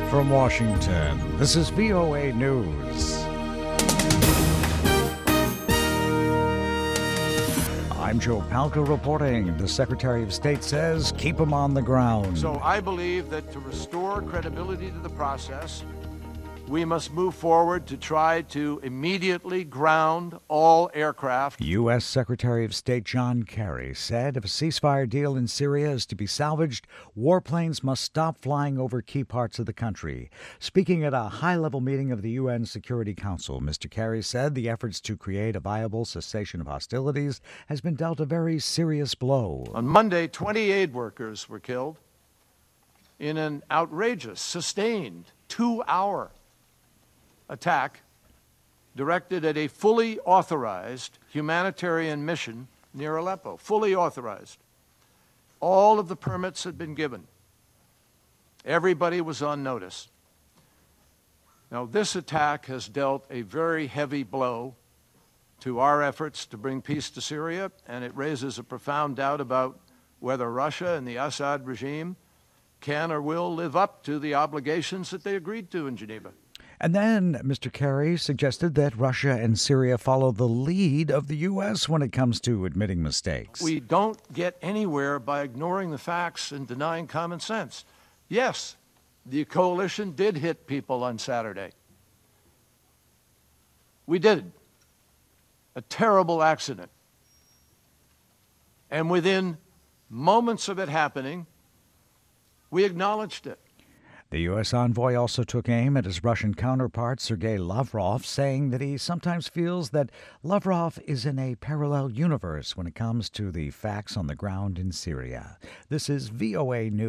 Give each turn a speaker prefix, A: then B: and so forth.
A: From Washington, this is VOA News. I'm Joe Palca reporting. The Secretary of State says keep them on the ground.
B: So I believe that to restore credibility to the process, we must move forward to try to immediately ground all aircraft.
A: U.S. Secretary of State John Kerry said if a ceasefire deal in Syria is to be salvaged, warplanes must stop flying over key parts of the country. Speaking at a high-level meeting of the UN Security Council, Mr. Kerry said the efforts to create a viable cessation of hostilities has been dealt a very serious blow.
B: On Monday, 20 aid workers were killed in an outrageous, sustained, 2-hour attack directed at a fully authorized humanitarian mission near Aleppo. Fully authorized. All of the permits had been given. Everybody was on notice. Now, this attack has dealt a very heavy blow to our efforts to bring peace to Syria, and it raises a profound doubt about whether Russia and the Assad regime can or will live up to the obligations that they agreed to in Geneva.
A: And then Mr. Kerry suggested that Russia and Syria follow the lead of the U.S. when it comes to admitting mistakes.
B: We don't get anywhere by ignoring the facts and denying common sense. Yes, the coalition did hit people on Saturday. We did. A terrible accident. And within moments of it happening, we acknowledged it.
A: The U.S. envoy also took aim at his Russian counterpart, Sergei Lavrov, saying that he sometimes feels that Lavrov is in a parallel universe when it comes to the facts on the ground in Syria. This is VOA News.